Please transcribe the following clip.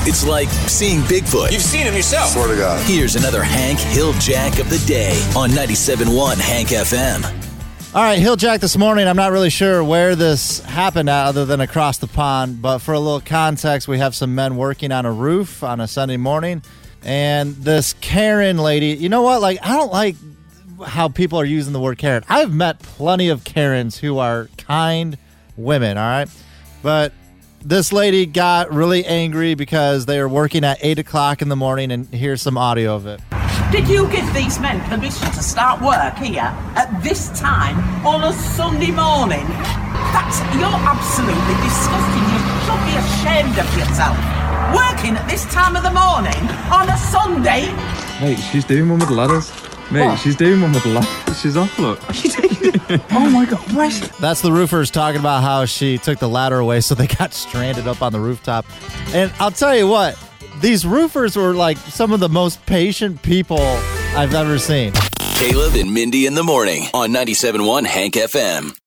It's like seeing Bigfoot. You've seen him yourself. Swear to God. Here's another Hank Hill-Jack of the day on 97.1 Hank FM. All right, Hill-Jack this morning. I'm not really sure where this happened at other than across the pond, but for a little context, we have some men working on a roof on a Sunday morning, and this Karen lady, you know what? Like, I don't like how people are using the word Karen. I've met plenty of Karens who are kind women, all right? But this lady got really angry because they were working at 8 o'clock in the morning, and here's some audio of it. Did you give these men permission to start work here at this time on a Sunday morning? You're absolutely disgusting. You should be ashamed of yourself. Working at this time of the morning on a Sunday? Mate, she's doing one with the ladders. Mate, What? she's doing one with the ladders. She's off, look. Oh my God, bless. That's the roofers talking about how she took the ladder away so they got stranded up on the rooftop. And I'll tell you what, these roofers were like some of the most patient people I've ever seen. Caleb and Mindy in the morning on 97.1 Hank FM.